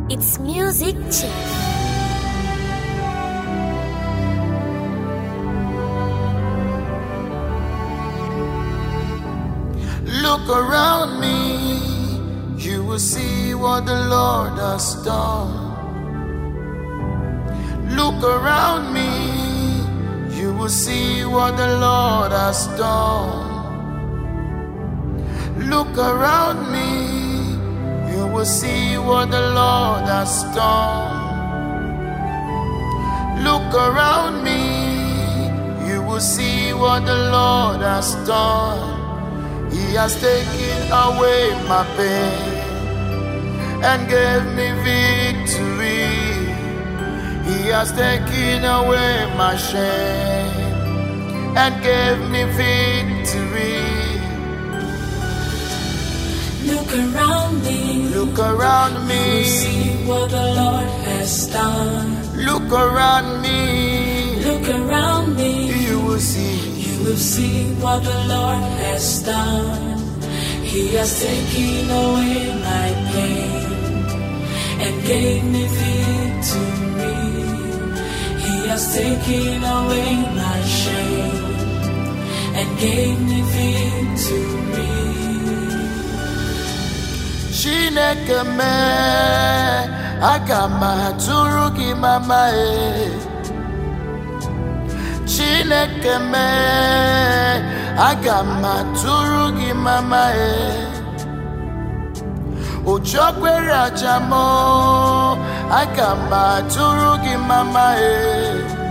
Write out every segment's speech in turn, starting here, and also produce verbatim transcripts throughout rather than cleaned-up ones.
It's Music Chief. Look around me, you will see what the Lord has done. Look around me, you will see what the Lord has done. Look around me, you will see what the Lord has done. Look around me, you will see what the Lord has done. He has taken away my pain and gave me victory. He has taken away my shame and gave me victory. Look around me, Look around me, you see what the Lord has done. Look around me, Look around me, you will see. you will see what the Lord has done. He has taken away my pain and gave me victory. He has taken away my shame and gave me victory. Chineke me agama tụrụ gị mama e. Chineke me agama tụrụ gị mama e. Ojokwere ajamo agama tụrụ gị mama e.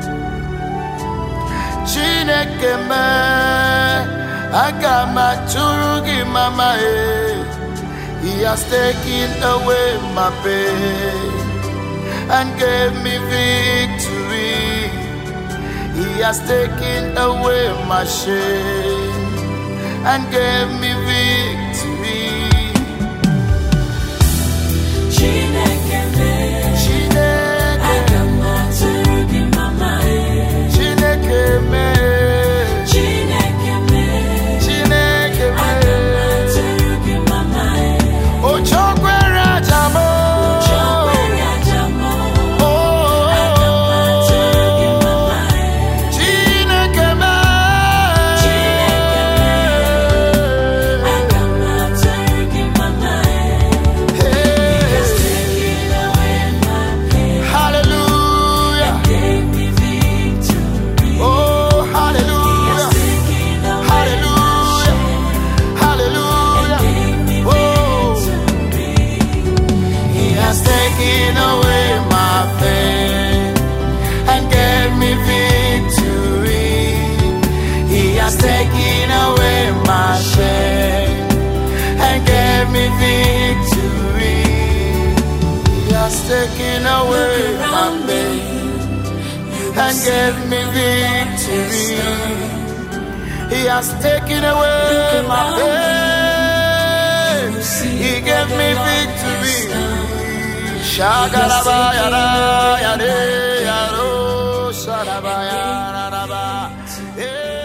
Chineke me agama tụrụ gị mama e. He has taken away my pain and gave me victory. He has taken away my shame and gave me victory. Chineke me, Chineke, agama tụrụ gị mama e. Chineke me, Chineke me, Chineke me. agama tụrụ gị mama e. Ojokwere ajamo, Ojokwere ajamo, oh, agama tụrụ gị mama e. Chineke me, Chineke me, agama tụrụ gị mama e. He has taken away my pain, hallelujah, gave me victory. oh, He has hallelujah, taken away my hallelujah, shame, hallelujah, gave me oh, victory. He has taken away my pain and gave me victory. He has taken away my shame and gave me victory. He has taken away my pain and gave me victory. He has taken away my pain. He gave me victory. Shagalaba yara yare yaro sharaba yara raba.